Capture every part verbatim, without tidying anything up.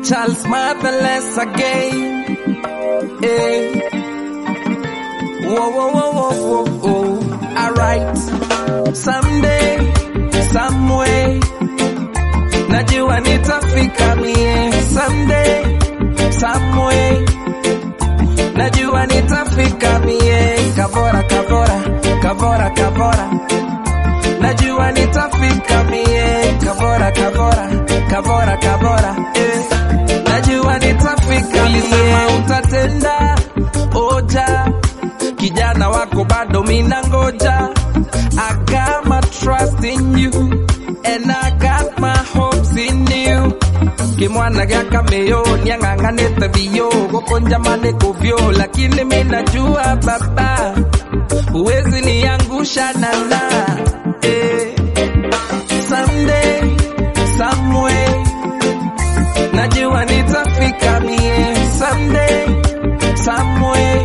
Charles Motherless again. Hey. Whoa, whoa, whoa, whoa, whoa, whoa. Alright. Someday, some way, najua nitafika mie. Someday, some way, najua nitafika mie. Kavora, kavora, kavora, kavora, najua nitafika mie. Kavora, kavora, kavora, kavora, eh. Najua nitafika mie. Ulisema utatenda, oja, kijana wako bado mina ngoja. I got my trust in you, and I got my hopes in you. Kimwana gyaka meyo, nianganganete biyo, gokonja mane kuvyo, lakini mina jua baba, uwezi niangusha nana, eh. Someday, some way, najua nitafika mie. Someday, some way,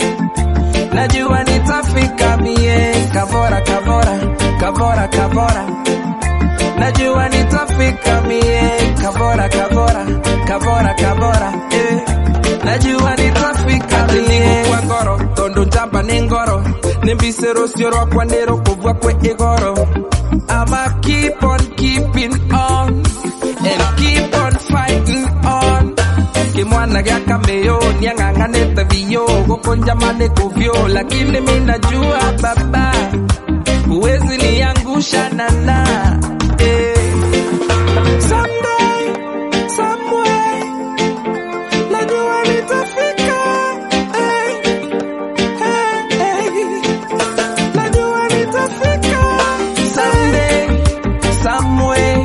najua nitafika mie. Kavora, kavora, kavora, kavora, najua nitafika mie. Kavora, kavora, kavora, kavora, eh. Najua nitafika mie. Kwa ngoro, tondo njamba ni ngoro, nimbisero sioro kwa nero kubwa kwe igoro. I'ma keep on keeping on, and keep on fighting on. Kimwana gyaka meyo, nianganganete biyo, gokonja mane kuvyo, lakini mina jua baba, uwezi niangusha nana, eh. Someday, somewhere, najua nitafika, eh, eh, eh. Najua nitafika. Someday, somewhere,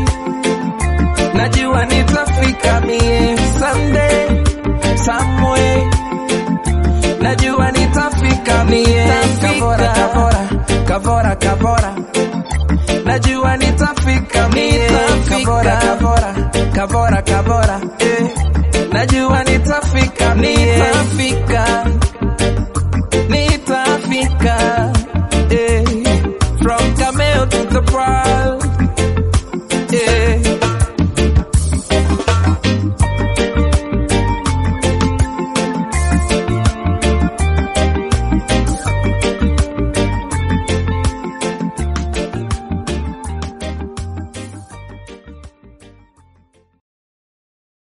najua nitafika mie. Someday, somewhere, najua nitafika mie. Kavora, kavora, kavora, kavora, najua nitafika mie. Kavora, kavora, kavora, kavora, eh. Najua nitafika mie. Nitafika, nitafika,